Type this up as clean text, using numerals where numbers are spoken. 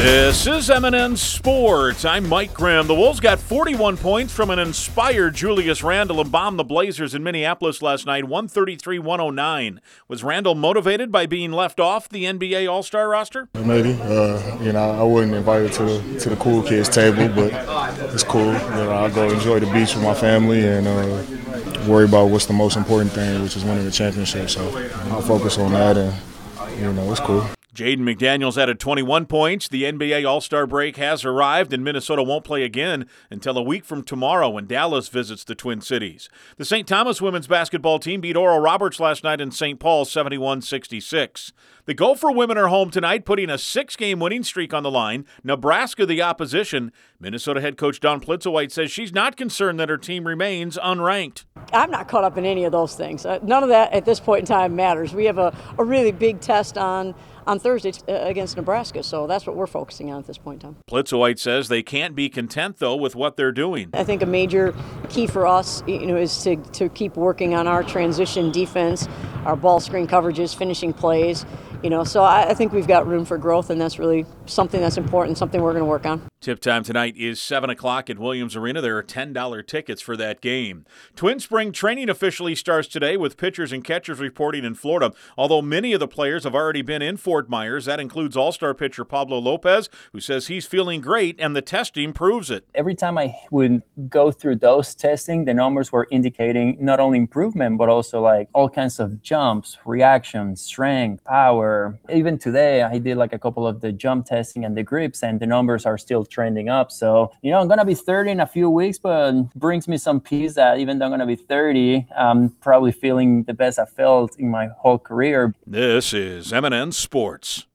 This is M&N Sports. I'm Mike Grimm. The Wolves got 41 points from an inspired Julius Randle and bombed the Blazers in Minneapolis last night, 133-109. Was Randle motivated by being left off the NBA All-Star roster? Maybe. I wasn't invited to the cool kids table, but it's cool. I'll go enjoy the beach with my family and worry about what's the most important thing, which is winning the championship. So I'll focus on that, and it's cool. Jaden McDaniels added 21 points. The NBA All-Star break has arrived, and Minnesota won't play again until a week from tomorrow when Dallas visits the Twin Cities. The St. Thomas women's basketball team beat Oral Roberts last night in St. Paul 71-66. The Gopher women are home tonight, putting a 6-game winning streak on the line. Nebraska the opposition. Minnesota head coach Dawn Plitzowite says she's not concerned that her team remains unranked. I'm not caught up in any of those things. None of that at this point in time matters. We have a really big test on Thursday against Nebraska, so that's what we're focusing on at this point in time. Plitzowite says they can't be content, though, with what they're doing. I think a major key for us, is to keep working on our transition defense, our ball screen coverages, finishing plays. So I think we've got room for growth, and that's really something that's important, something we're going to work on. Tip time tonight is 7 o'clock at Williams Arena. There are $10 tickets for that game. Twin spring training officially starts today with pitchers and catchers reporting in Florida. Although many of the players have already been in Fort Myers, that includes All-Star pitcher Pablo Lopez, who says he's feeling great, and the testing proves it. Every time I would go through those testing, the numbers were indicating not only improvement, but also like all kinds of jumps, reactions, strength, power. Even today, I did like a couple of the jump testing and the grips, and the numbers are still trending up. So, I'm going to be 30 in a few weeks, but it brings me some peace that even though I'm going to be 30, I'm probably feeling the best I felt in my whole career. This is M&N Sports.